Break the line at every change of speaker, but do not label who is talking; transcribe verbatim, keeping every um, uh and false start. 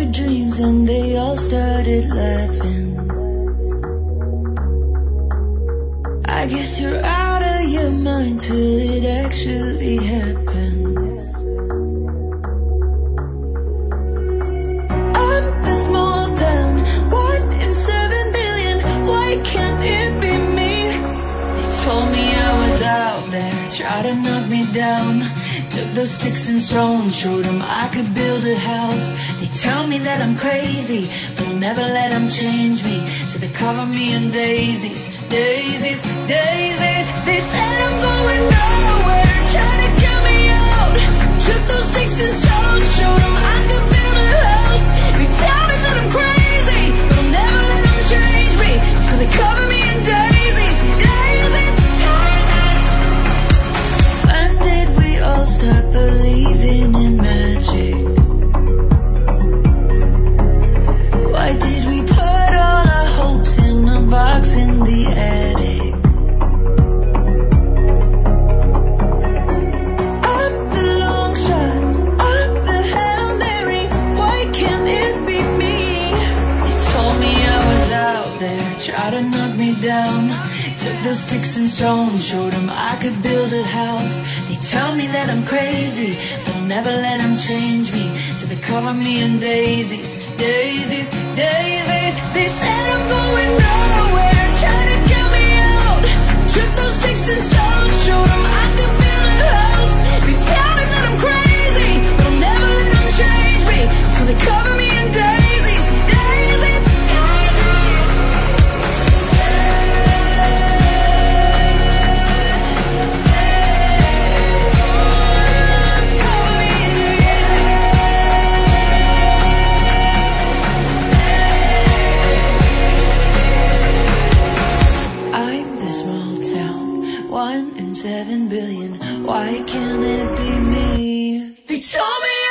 your dreams and they all started laughing. I guess you're out of your mind till it actually happens. I'm the small town, one in seven billion. Why can't it be me? They told me I was out there, tried to knock me down. Took those sticks and stones, showed them I could build a house. They tell me that I'm crazy, but I'll never let them change me. So they cover me in daisies, daisies, daisies. They said I'm going nowhere, trying to get me out. Took those sticks and stones, showed them I could build a house. They tell me that I'm crazy, but I'll never let them change me. So they cover me in daisies, daisies, daisies. When did we all stop believing in magic? Why did we put all our hopes in a box in the attic? I'm the long shot, I'm the Hail Mary. Why can't it be me? They told me I was out there, tried to knock me down. Took those sticks and stones, showed them I could build a house. They tell me that I'm crazy, but I'll never let them change me. So they cover me in daisies, daisies, daisies. They said I'm going nowhere, trying to get me out. Took those sticks and stones, showed them I could build a house. They tell me that I'm crazy, but I'll never let them change me. So they cover me in daisies, daisies, daisies. I'm the small town, one in seven billion. Why can't it be me? They told me